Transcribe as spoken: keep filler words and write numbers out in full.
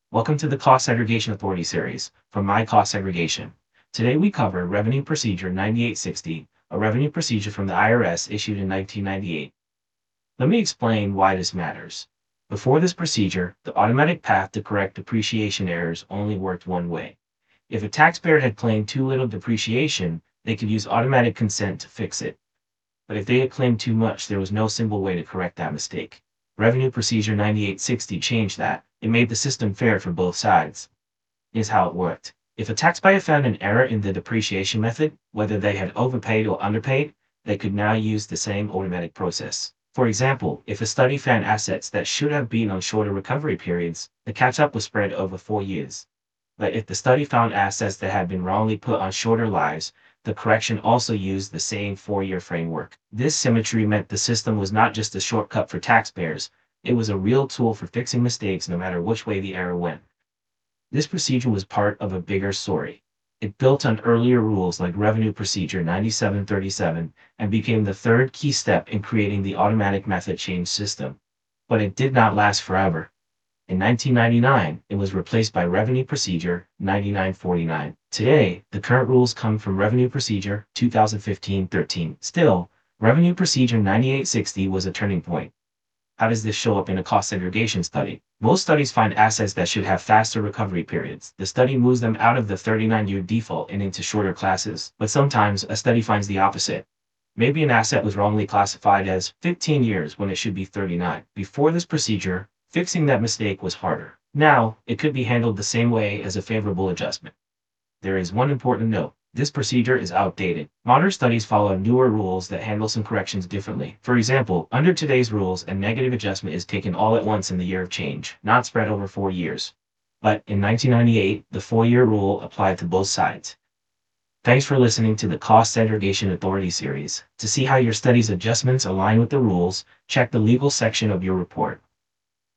Welcome to the Cost Segregation Authority series from My Cost Segregation. Today we cover Revenue Procedure ninety-eight sixty, a revenue procedure from the I R S issued in nineteen ninety-eight. Let me explain why this matters. Before this procedure, the automatic path to correct depreciation errors only worked one way. If a taxpayer had claimed too little depreciation, they could use automatic consent to fix it. But if they had claimed too much, there was no simple way to correct that mistake. Revenue Procedure ninety-eight sixty changed that. It made the system fair for both sides. Here's how it worked. If a taxpayer found an error in the depreciation method, whether they had overpaid or underpaid, they could now use the same automatic process. For example, if a study found assets that should have been on shorter recovery periods, the catch-up was spread over four years. But if the study found assets that had been wrongly put on shorter lives, the correction also used the same four-year framework. This symmetry meant the system was not just a shortcut for taxpayers, it was a real tool for fixing mistakes no matter which way the error went. This procedure was part of a bigger story. It built on earlier rules like Revenue Procedure ninety-seven thirty-seven and became the third key step in creating the automatic method change system. But it did not last forever. In nineteen ninety-nine, it was replaced by Revenue Procedure ninety-nine forty-nine. Today, the current rules come from Revenue Procedure twenty fifteen thirteen. Still, Revenue Procedure ninety-eight sixty was a turning point. How does this show up in a cost segregation study? Most studies find assets that should have faster recovery periods. The study moves them out of the thirty-nine-year default and into shorter classes. But sometimes, a study finds the opposite. Maybe an asset was wrongly classified as fifteen years when it should be thirty-nine. Before this procedure, fixing that mistake was harder. Now, it could be handled the same way as a favorable adjustment. There is one important note. This procedure is outdated. Modern studies follow newer rules that handle some corrections differently. For example, under today's rules, a negative adjustment is taken all at once in the year of change, not spread over four years. But in nineteen ninety-eight, the four-year rule applied to both sides. Thanks for listening to the Cost Segregation Authority series. To see how your study's adjustments align with the rules, check the legal section of your report.